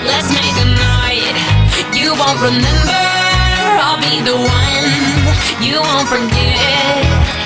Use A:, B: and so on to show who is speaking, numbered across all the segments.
A: Let's make a night you won't remember. I'll be the one you won't forget.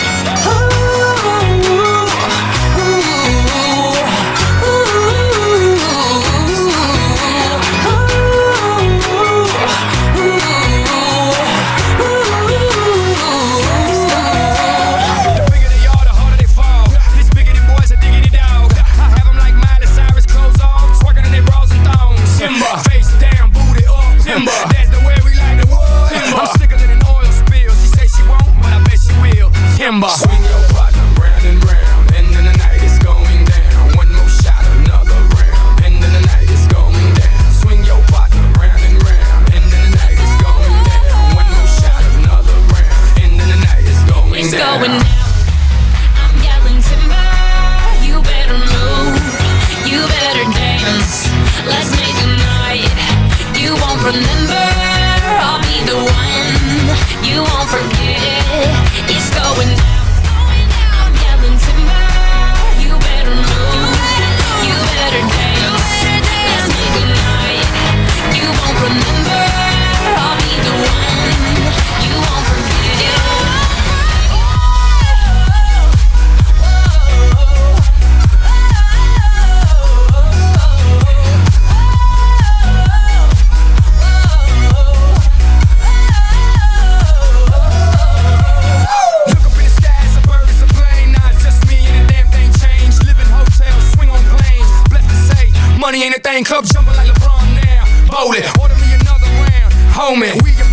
B: Swing your partner round and round, and then the night is going down. One more shot, another round, and then the night is going down. Swing your partner round and round, and then the night is going down. One more shot, another round, and then the night is going
A: it's
B: down.
A: Going down. I'm yelling timber. You better move. You better dance. Let's make a night you won't remember. I'll be the one you won't forget. It's going down. I'm yelling timber. You better move. You better dance. Let's make a night you won't remember. I'll be the one you won't forget.
B: Money ain't a thing, club jumping like LeBron now. Bowl it, order me another round. Homie, we